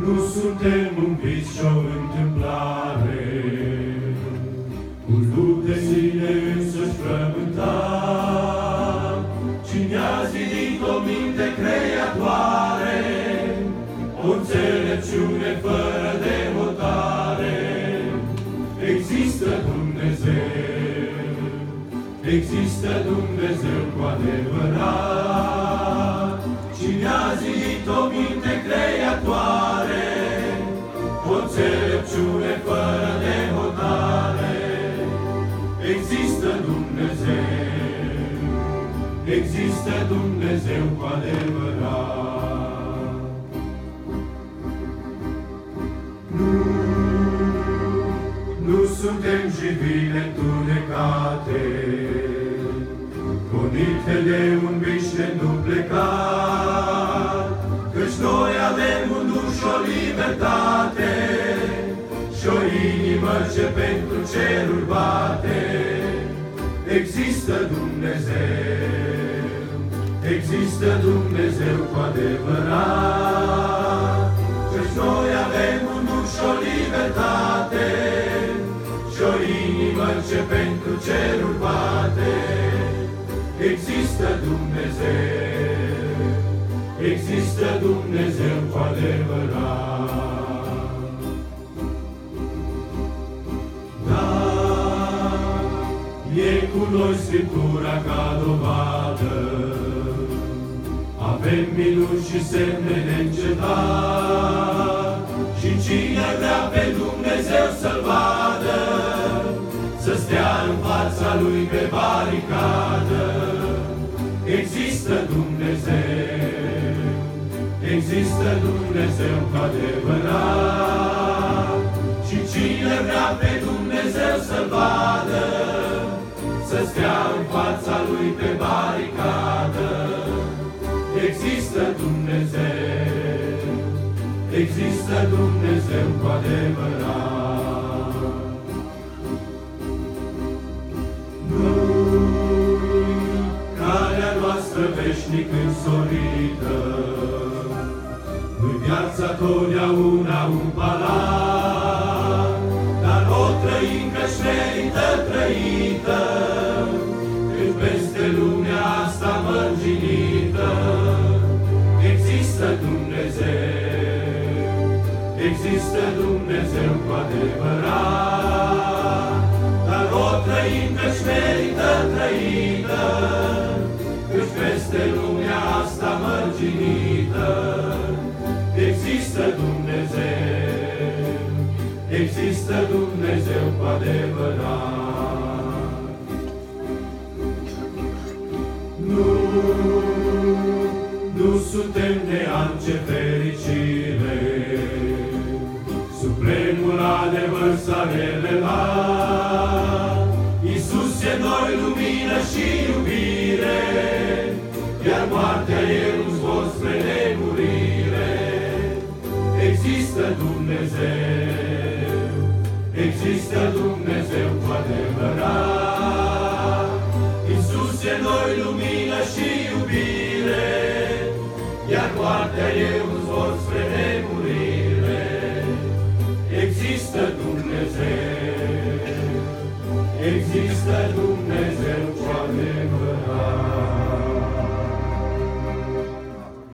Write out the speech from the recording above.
Nu suntem un vis și o întâmplare, un lucru de sine însăși frământat. Cine a zidit o minte creatoare, o înțelepciune fără de hotare? Există Dumnezeu, există Dumnezeu cu adevărat. Cine a zidit o minte creatoare, o înțelepciune fără de hotare? Există Dumnezeu, există Dumnezeu cu adevărat. Nu suntem jivile întunecate, gonite de un vișe nu plecat, căci noi avem un duș și o libertate și o inimă ce pentru cerul bate. Există Dumnezeu, există Dumnezeu cu adevărat, căci noi avem un duș și o libertate și o inimă ce pentru cerul bate. Există Dumnezeu, există Dumnezeu cu adevărat. Da, e cu noi Scriptura ca dovadă, avem minuni și semne neîncetat, și cine vrea pe Dumnezeu să-L vadă, să stea în fața Lui pe baricadă. Există Dumnezeu, există Dumnezeu cu adevărat, și cine vrea pe Dumnezeu să-L vadă, să stea în fața Lui pe baricadă. Există Dumnezeu, există Dumnezeu cu adevărat. Calea noastră veșnic însorită, nu-i viața totdeauna un palat, dar o trăim că-și merită trăită, când peste lumea asta mărginită. Există Dumnezeu, există Dumnezeu cu adevărat, dar o trăim că-și merită trăită, căci peste lumea asta mărginită. Există Dumnezeu, există Dumnezeu cu adevărat. Nu suntem de ce fericire, supremul adevăr s-a revelat. Iisus e noi lumină și iubire, iar moartea e un zbor spre nemurire. Există Dumnezeu, există Dumnezeu cu adevărat. Iisus e noi lumină și iubire, iar moartea e un zbor spre nemurire. Există Dumnezeu, există Dumnezeu.